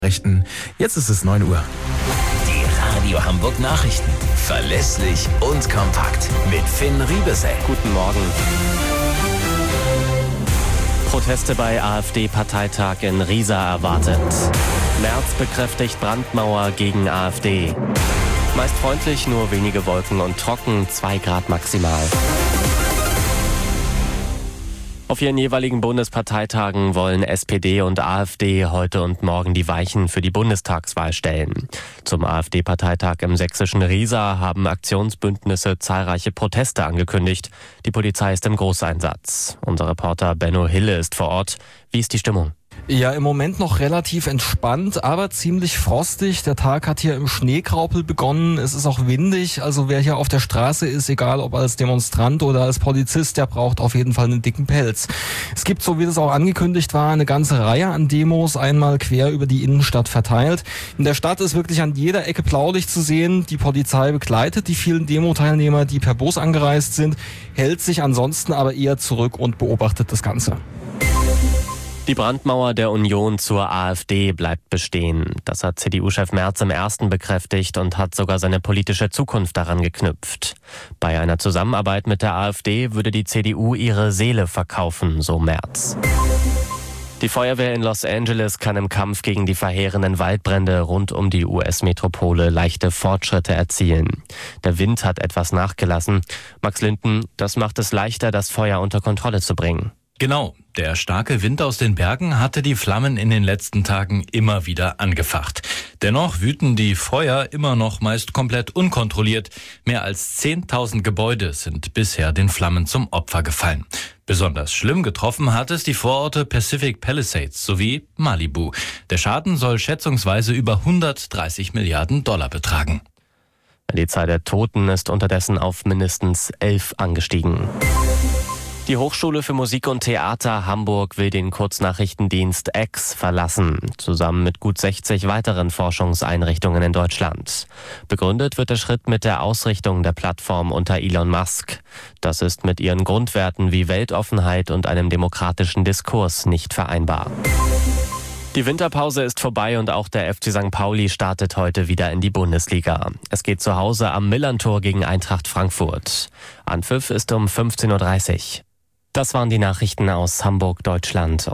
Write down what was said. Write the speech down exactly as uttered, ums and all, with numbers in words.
Richten. Jetzt ist es neun Uhr. Die Radio Hamburg Nachrichten. Verlässlich und kompakt. Mit Finn Riebesell. Guten Morgen. Proteste bei AfD-Parteitag in Riesa erwartet. Merz bekräftigt Brandmauer gegen AfD. Meist freundlich, nur wenige Wolken und trocken, zwei Grad maximal. Auf ihren jeweiligen Bundesparteitagen wollen S P D und AfD heute und morgen die Weichen für die Bundestagswahl stellen. Zum AfD-Parteitag im sächsischen Riesa haben Aktionsbündnisse zahlreiche Proteste angekündigt. Die Polizei ist im Großeinsatz. Unser Reporter Benno Hille ist vor Ort. Wie ist die Stimmung? Ja, im Moment noch relativ entspannt, aber ziemlich frostig. Der Tag hat hier im Schneekraupel begonnen. Es ist auch windig, also wer hier auf der Straße ist, egal ob als Demonstrant oder als Polizist, der braucht auf jeden Fall einen dicken Pelz. Es gibt, so wie das auch angekündigt war, eine ganze Reihe an Demos, einmal quer über die Innenstadt verteilt. In der Stadt ist wirklich an jeder Ecke Blaulicht zu sehen. Die Polizei begleitet die vielen Demo-Teilnehmer, die per Bus angereist sind, hält sich ansonsten aber eher zurück und beobachtet das Ganze. Die Brandmauer der Union zur AfD bleibt bestehen. Das hat C D U-Chef Merz im Ersten bekräftigt und hat sogar seine politische Zukunft daran geknüpft. Bei einer Zusammenarbeit mit der AfD würde die C D U ihre Seele verkaufen, so Merz. Die Feuerwehr in Los Angeles kann im Kampf gegen die verheerenden Waldbrände rund um die U S-Metropole leichte Fortschritte erzielen. Der Wind hat etwas nachgelassen. Max Linden, das macht es leichter, das Feuer unter Kontrolle zu bringen. Genau, der starke Wind aus den Bergen hatte die Flammen in den letzten Tagen immer wieder angefacht. Dennoch wüten die Feuer immer noch meist komplett unkontrolliert. Mehr als zehntausend Gebäude sind bisher den Flammen zum Opfer gefallen. Besonders schlimm getroffen hat es die Vororte Pacific Palisades sowie Malibu. Der Schaden soll schätzungsweise über hundertdreißig Milliarden Dollar betragen. Die Zahl der Toten ist unterdessen auf mindestens elf angestiegen. Die Hochschule für Musik und Theater Hamburg will den Kurznachrichtendienst X verlassen, zusammen mit gut sechzig weiteren Forschungseinrichtungen in Deutschland. Begründet wird der Schritt mit der Ausrichtung der Plattform unter Elon Musk. Das ist mit ihren Grundwerten wie Weltoffenheit und einem demokratischen Diskurs nicht vereinbar. Die Winterpause ist vorbei und auch der F C Sankt Pauli startet heute wieder in die Bundesliga. Es geht zu Hause am Millerntor gegen Eintracht Frankfurt. Anpfiff ist um fünfzehn Uhr dreißig. Das waren die Nachrichten aus Hamburg, Deutschland.